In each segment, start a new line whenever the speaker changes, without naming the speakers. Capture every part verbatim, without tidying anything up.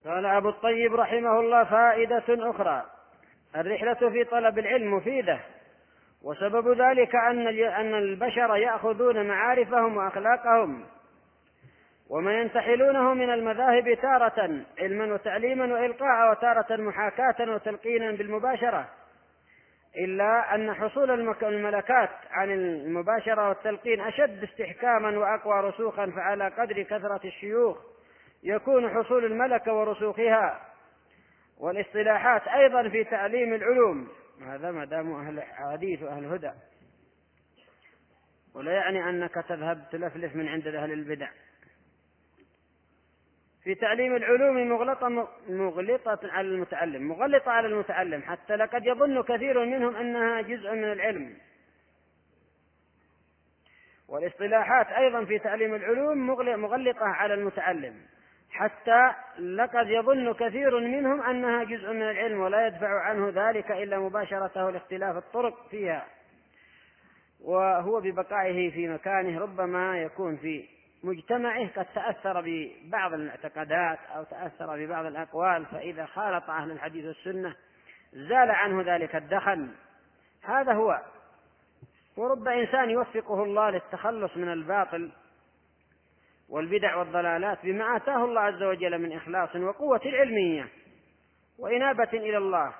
قال أبو الطيب رحمه الله: فائدة أخرى: الرحلة في طلب العلم مفيدة، وسبب ذلك أن البشر يأخذون معارفهم وأخلاقهم وما ينتحلونه من المذاهب تارة علما وتعليما وإلقاء، وتارة محاكاة وتلقينا بالمباشرة، إلا أن حصول الملكات عن المباشرة والتلقين أشد استحكاما وأقوى رسوخا، فعلى قدر كثرة الشيوخ يكون حصول الملكة ورسوخها. والاصطلاحات أيضا في تعليم العلوم، هذا ما دام أهل الحديث وأهل الهدى، ولا يعني أنك تذهب تلفلف من عند أهل البدع. في تعليم العلوم مغلطة مغلطة على المتعلم مغلطة على المتعلم حتى لقد يظن كثير منهم أنها جزء من العلم. والاصطلاحات أيضا في تعليم العلوم مغلطة على المتعلم حتى لقد يظن كثير منهم أنها جزء من العلم، ولا يدفع عنه ذلك إلا مباشرته لاختلاف الطرق فيها. وهو ببقائه في مكانه ربما يكون في مجتمعه قد تأثر ببعض الاعتقادات أو تأثر ببعض الأقوال، فإذا خالط أهل الحديث والسنة زال عنه ذلك الدخل. هذا هو. ورب إنسان يوفقه الله للتخلص من الباطل والبدع والضلالات بما آتاه الله عز وجل من إخلاص وقوة علمية وإنابة إلى الله.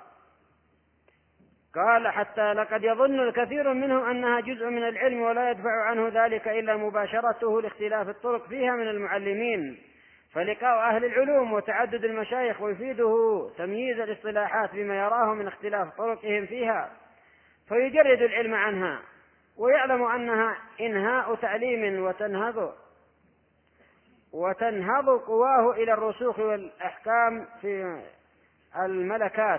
قال: حتى لقد يظن الكثير منهم أنها جزء من العلم، ولا يدفع عنه ذلك إلا مباشرته لاختلاف الطرق فيها من المعلمين. فلقاء أهل العلوم وتعدد المشايخ ويفيده تمييز الاصطلاحات بما يراه من اختلاف طرقهم فيها، فيجرد العلم عنها ويعلم أنها إنهاء تعليم وتنهض وتنهض قواه إلى الرسوخ والأحكام في الملكات.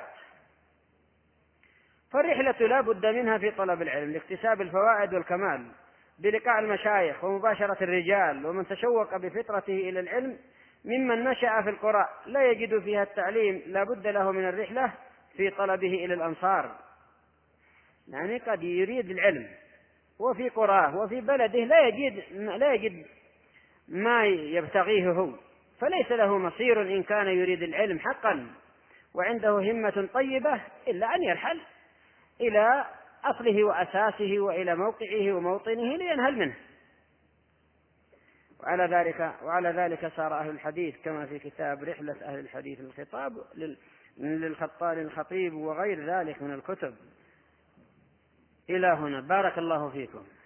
فالرحلة لا بد منها في طلب العلم لاكتساب الفوائد والكمال بلقاء المشايخ ومباشرة الرجال. ومن تشوق بفطرته إلى العلم ممن نشأ في القرى لا يجد فيها التعليم لا بد له من الرحلة في طلبه إلى الأمصار. يعني قد يريد العلم وفي قراه وفي بلده لا يجد, لا يجد ما يبتغيه هو، فليس له مصير إن كان يريد العلم حقا وعنده همة طيبة إلا أن يرحل إلى أصله وأساسه وإلى موقعه وموطنه لينهل منه. وعلى ذلك وعلى ذلك صار أهل الحديث كما في كتاب رحلة أهل الحديث الخطاب للخطال الخطيب وغير ذلك من الكتب. إلى هنا، بارك الله فيكم.